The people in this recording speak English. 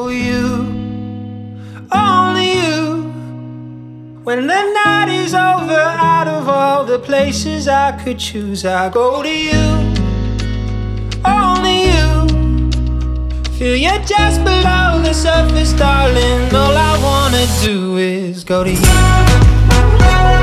Oh, you, only you. When the night is over, out of all the places I could choose, I go to you, only you. Feel you just below the surface, darling. All I wanna do is go to you.